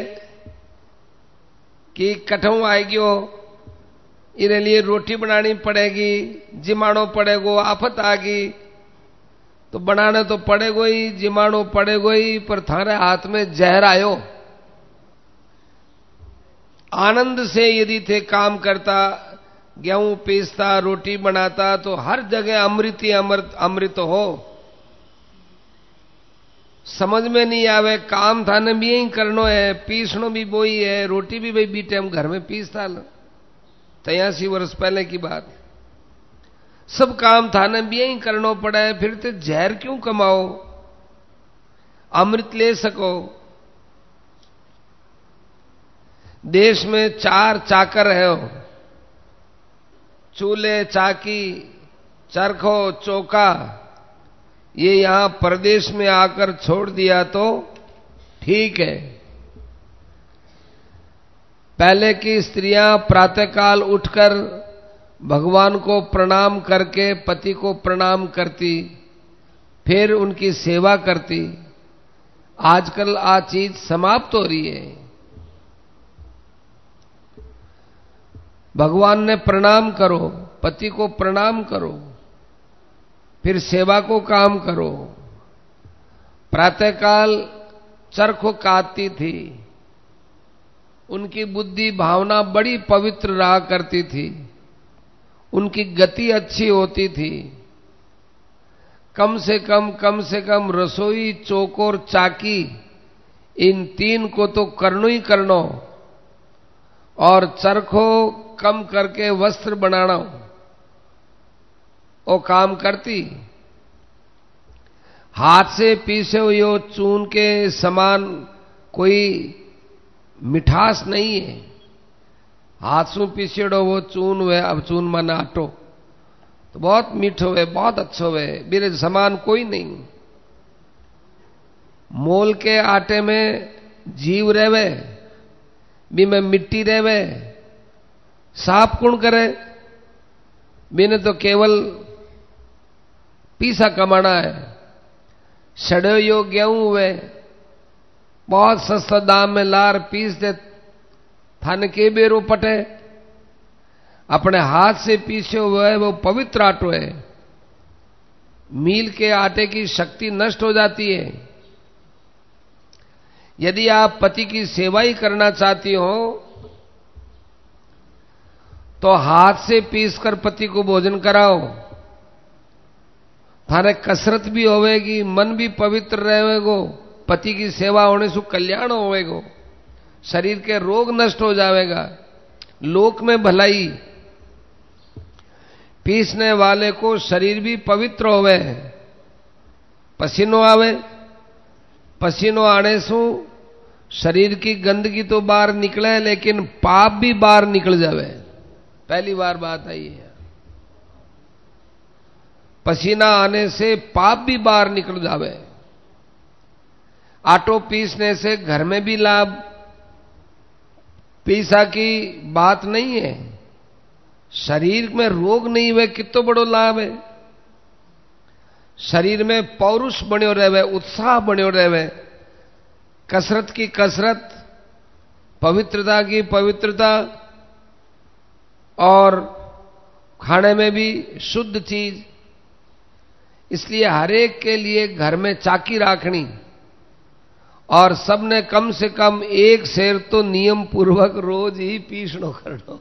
कि कठों आएगी, इन्हें लिए रोटी बनानी पड़ेगी, जिमाणो पड़ेगो, आफत आगी, तो बनाने तो पड़ेगो ही, जिमाणो पड़ेगो ही, पर थारे हाथ में जहर आयो। आनंद से यदि थे काम करता, गेहूं पीसता, रोटी बनाता, तो हर जगह अमृत ही अमृत अमृत हो। समझ में नहीं आवे, काम थाने भी यही करनो है, पीसनो भी बोई है, रोटी भी भाई बीटे हम घर में पीसता ल तियासी वर्ष पहले की बात। सब काम थाने भी यही करनो पड़ा है, फिर तो जहर क्यों कमाओ, अमृत ले सको। देश में चार चाकर है हो, चूल्हे, चाकी, चरखो, चौका, ये यहां प्रदेश में आकर छोड़ दिया तो ठीक है। पहले की स्त्रियां प्रातःकाल उठकर भगवान को प्रणाम करके पति को प्रणाम करती, फिर उनकी सेवा करती। आजकल आ चीज समाप्त हो रही है। भगवान ने प्रणाम करो, पति को प्रणाम करो, फिर सेवा को काम करो। प्रातःकाल चरखो काटती थी, उनकी बुद्धि भावना बड़ी पवित्र रहा करती थी, उनकी गति अच्छी होती थी। कम से कम कम से कम रसोई, चौकोर, चाकी, इन तीन को तो करनो ही करनो, और चरखो कम करके वस्त्र बनाना, वो काम करती। हाथ से पीसे हुए चून के समान कोई मिठास नहीं है। हाथ से पीसेड़ो वो चून हुए, अब चून मन आटो तो बहुत मीठो हुए, बहुत अच्छो हुए, मेरे समान कोई नहीं। मोल के आटे में जीव रहवे, भी में मिट्टी रहवे, साफ कुण करे, मैंने तो केवल पीसा कमाना है। सड़े यो गेहूं हुए, बहुत सस्ता दाम में लार पीस दे, थाने के बेरो पटे। अपने हाथ से पीसे हुए वो पवित्र आटो है। मील के आटे की शक्ति नष्ट हो जाती है। यदि आप पति की सेवा ही करना चाहती हो तो हाथ से पीसकर पति को भोजन कराओ। थाने कसरत भी होवेगी, मन भी पवित्र रहेगो, पति की सेवा होने से कल्याण होवेगो, शरीर के रोग नष्ट हो जाएगा, लोक में भलाई। पीसने वाले को शरीर भी पवित्र होवे, पसीनो आवे, पसीनो आने से शरीर की गंदगी तो बाहर निकले, लेकिन पाप भी बाहर निकल जावे। पहली बार बात आई है, पसीना आने से पाप भी बाहर निकल जावे। आटो पीसने से घर में भी लाभ, पैसा की बात नहीं है, शरीर में रोग नहीं हुए, कितो बड़ो लाभ है। शरीर में पौरुष बन्यो रहे, उत्साह बन्यो रहे, कसरत की कसरत, पवित्रता की पवित्रता, और खाने में भी शुद्ध चीज। इसलिए हरेक के लिए घर में चाकी राखनी, और सबने कम से कम एक शेर तो नियम पूर्वक रोज ही पीसनो करनो।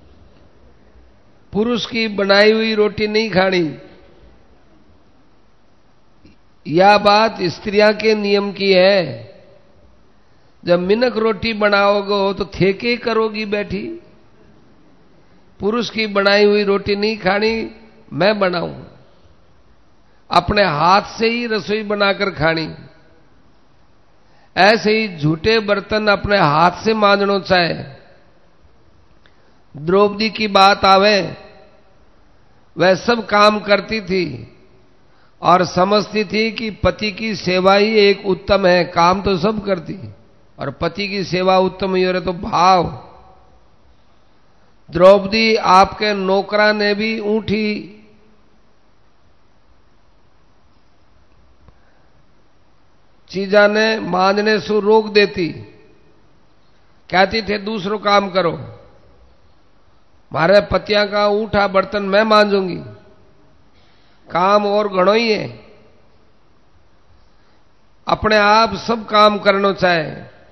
पुरुष की बनाई हुई रोटी नहीं खानी। यह बात स्त्रियां के नियम की है। जब मिनक रोटी बनाओगे तो ठेके करोगी बैठी। पुरुष की बनाई हुई रोटी नहीं खानी, मैं बनाऊं। अपने हाथ से ही रसोई बनाकर खानी। ऐसे ही झूठे बर्तन अपने हाथ से मांजनो चाहे। द्रौपदी की बात आवे, वह सब काम करती थी और समझती थी कि पति की सेवा ही एक उत्तम है। काम तो सब करती, और पति की सेवा उत्तम ही हो रहे तो भाव। द्रौपदी आपके नौकरा ने भी ऊंठी चीजा ने मांजने से रोक देती, कहती थे दूसरों काम करो, मारे पतिया का ऊठा बर्तन मैं मांजूंगी। काम और घणो ही है, अपने आप सब काम करना चाहे।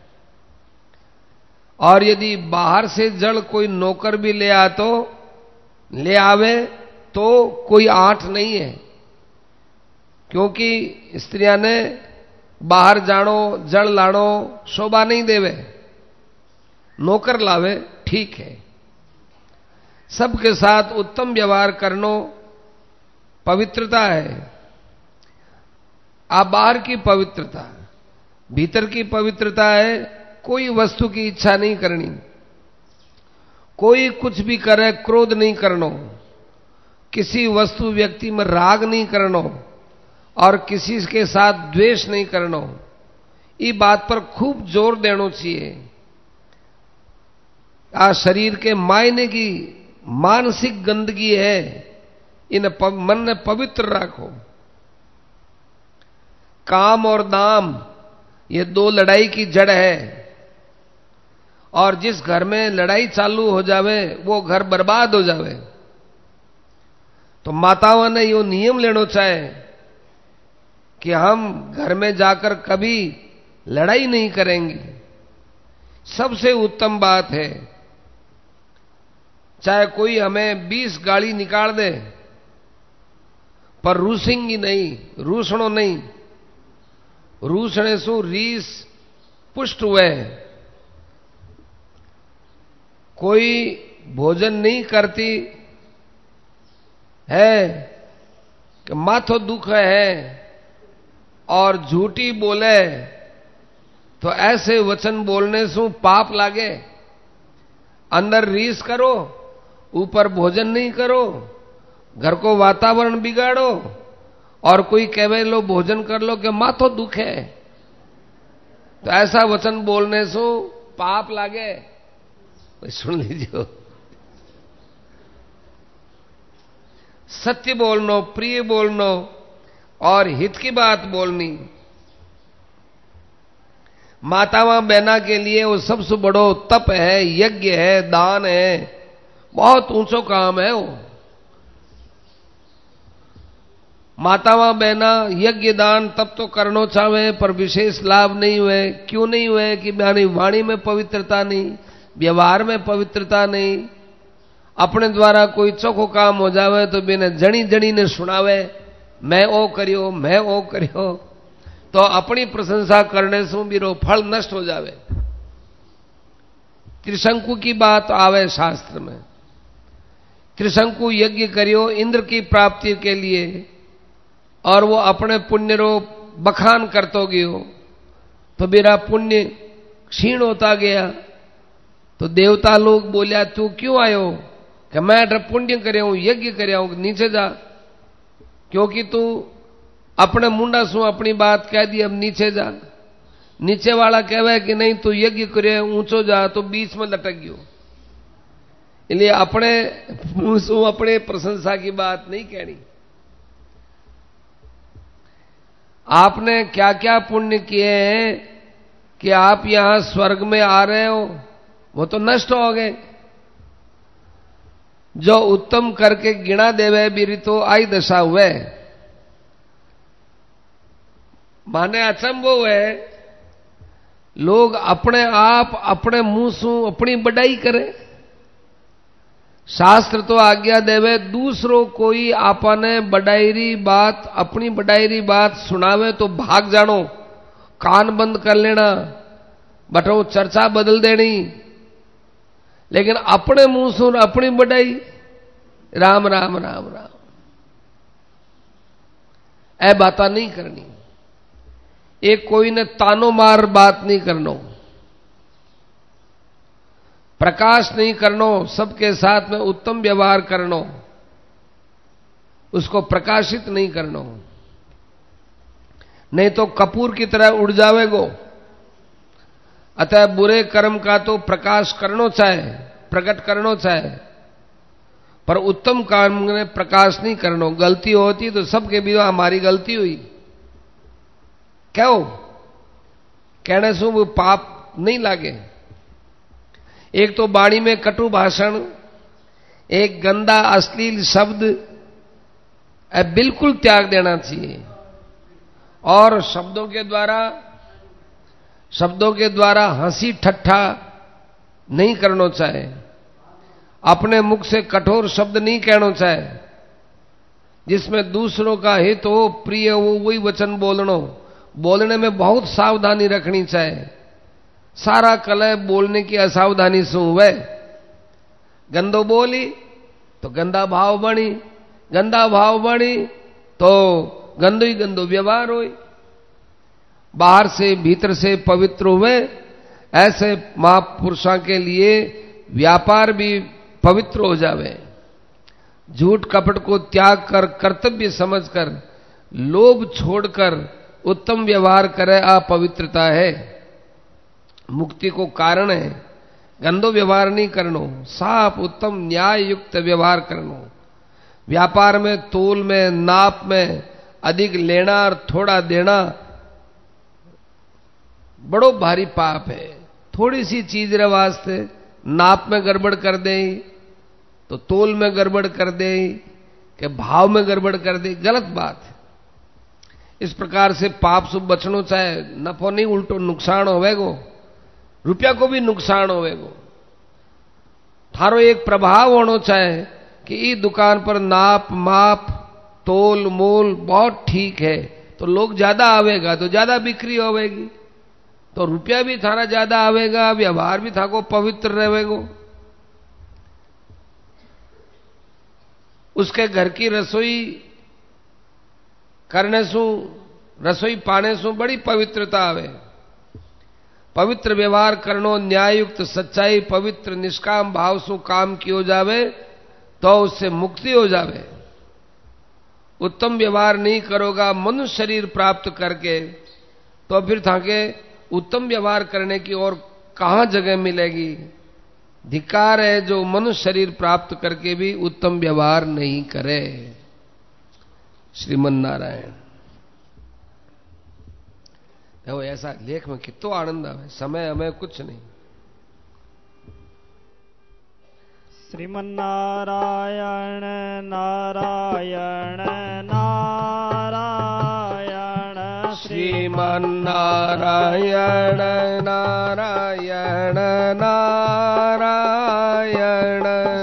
और यदि बाहर से जड़ कोई नौकर भी ले आ तो ले आवे तो कोई आठ नहीं है, क्योंकि स्त्रियां ने बाहर जानो जड़ लानो शोभा नहीं देवे। नौकर लावे ठीक है। सबके साथ उत्तम व्यवहार करनो पवित्रता है। आप बाहर की पवित्रता, भीतर की पवित्रता है। कोई वस्तु की इच्छा नहीं करनी, कोई कुछ भी करे क्रोध नहीं करनो, किसी वस्तु व्यक्ति में राग नहीं करनो और किसी के साथ द्वेष नहीं करनो। ये बात पर खूब जोर देना चाहिए। आ शरीर के मायने की मानसिक गंदगी है, इन मन ने पवित्र रखो। काम और दाम ये दो लड़ाई की जड़ है, और जिस घर में लड़ाई चालू हो जावे वो घर बर्बाद हो जावे। तो माताओं ने यो नियम लेना चाहे कि हम घर में जाकर कभी लड़ाई नहीं करेंगे। सबसे उत्तम बात है, चाहे कोई हमें बीस गाली निकाल दे, पर रूसेंगी नहीं, रूसणो नहीं। रूसणे सु रीस पुष्ट हुए। कोई भोजन नहीं करती है कि माथो दुख है और झूठी बोले तो ऐसे वचन बोलने से पाप लागे। अंदर रीस करो, ऊपर भोजन नहीं करो, घर को वातावरण बिगाड़ो, और कोई कहे लो भोजन कर लो कि माथो दुख है, तो ऐसा वचन बोलने से पाप लागे। सुन लीजिए, सत्य बोलनो, प्रिय बोलनो और हित की बात बोलनी मातावा बहना के लिए वो सबसे बड़ो तप है, यज्ञ है, दान है, बहुत ऊंचो काम है वो। मातावा बहना यज्ञ दान तब तो करना चाहे, पर विशेष लाभ नहीं हुए। क्यों नहीं हुए? कि मानी वाणी में पवित्रता नहीं, व्यवहार में पवित्रता नहीं। अपने द्वारा कोई चोखो काम हो जावे तो बिना जनी जनी ने सुनावे, मैं ओ करियो, मैं ओ करियो, तो अपनी प्रशंसा करने से बिरो फल नष्ट हो जावे। त्रिशंकु की बात आवे शास्त्र में। त्रिशंकु यज्ञ करियो इंद्र की प्राप्ति के लिए, और वो अपने पुण्य रो बखान करतो गयो, तो मेरा पुण्य क्षीण होता गया। तो देवता लोग बोलिया, तू क्यों आयो? कि मैं पुण्य करे हूं, यज्ञ करे हूं, नीचे जा, क्योंकि तू अपने मुंडा सु अपनी बात कह दी, अब नीचे जा। नीचे वाला कहवे कि नहीं तू यज्ञ करे ऊंचो जा, तो बीच में लटक गयो। इसलिए अपने मुंह सु अपने प्रशंसा की बात नहीं कहनी। आपने क्या क्या पुण्य किए हैं कि आप यहां स्वर्ग में आ रहे हो, वो तो नष्ट हो गए। जो उत्तम करके गिना देवे बिरी तो आई दशा हुए। माने अचंभो है, लोग अपने आप अपने मुंह से अपनी बढ़ाई करे। शास्त्र तो आज्ञा देवे दूसरों कोई आपने बढ़ाईरी बात, अपनी बढ़ाईरी बात सुनावे तो भाग जानो, कान बंद कर लेना, बटो चर्चा बदल देनी। लेकिन अपने मुंह से अपनी बढ़ाई, राम राम राम राम, ऐ बाता नहीं करनी। एक कोई ने तानो मार बात नहीं करनो, प्रकाश नहीं करनो, सबके साथ में उत्तम व्यवहार करनो, उसको प्रकाशित नहीं करनो, नहीं तो कपूर की तरह उड़ जावेगो। अतः बुरे कर्म का तो प्रकाश करनो चाहे, प्रकट करनो चाहे, पर उत्तम कर्म में प्रकाश नहीं करनो। गलती होती तो सबके भी हमारी गलती हुई, क्यों कहने से वो पाप नहीं लागे। एक तो वाणी में कटु भाषण, एक गंदा अश्लील शब्द बिल्कुल त्याग देना चाहिए। और शब्दों के द्वारा शब्दों के द्वारा हंसी ठट्ठा नहीं करना चाहे। अपने मुख से कठोर शब्द नहीं कहना चाहे, जिसमें दूसरों का हित हो, प्रिय हो, वही वचन बोलनो। बोलने में बहुत सावधानी रखनी चाहिए। सारा कलह बोलने की असावधानी से हुए। गंदो बोली तो गंदा भाव बनी, गंदा भाव बनी तो गंदो ही गंदो व्यवहार हो। बाहर से भीतर से पवित्र हुए, ऐसे महापुरुषों के लिए व्यापार भी पवित्र हो जावे। झूठ कपट को त्याग कर कर्तव्य समझकर लोभ छोड़कर उत्तम व्यवहार करे आ पवित्रता है, मुक्ति को कारण है। गंदो व्यवहार नहीं करनो, साफ उत्तम न्याय युक्त व्यवहार करनो। व्यापार में, तोल में, नाप में अधिक लेना और थोड़ा देना बड़ो भारी पाप है। थोड़ी सी चीज रे वास्ते नाप में गड़बड़ कर दे तो तोल में गड़बड़ कर दे कि भाव में गड़बड़ कर दे, गलत बात है। इस प्रकार से पाप से बचनो चाहे, नफो नहीं उल्टो नुकसान होवेगो, रुपया को भी नुकसान होवेगो। थारो एक प्रभाव होना चाहे कि ई दुकान पर नाप माप तोल मोल बहुत ठीक है तो लोग ज्यादा आवेगा तो ज्यादा बिक्री होवेगी, तो रुपया भी थारा ज्यादा आवेगा, व्यवहार भी थाको पवित्र रहेगो। उसके घर की रसोई करने सु, रसोई पाने सु बड़ी पवित्रता आवे। पवित्र व्यवहार करनो, न्यायुक्त सच्चाई, पवित्र निष्काम भाव सु काम कियो जावे तो उससे मुक्ति हो जावे। उत्तम व्यवहार नहीं करोगा मनुष्य शरीर प्राप्त करके तो फिर थाके उत्तम व्यवहार करने की और कहां जगह मिलेगी। धिक्कार है जो मनुष्य शरीर प्राप्त करके भी उत्तम व्यवहार नहीं करे। श्रीमन नारायण। देखो ऐसा लेख में कितो आनंद आवे, समय हमें कुछ नहीं। श्रीमन नारायण नारायण नारायण श्रीमन नारायण नारायण नारायण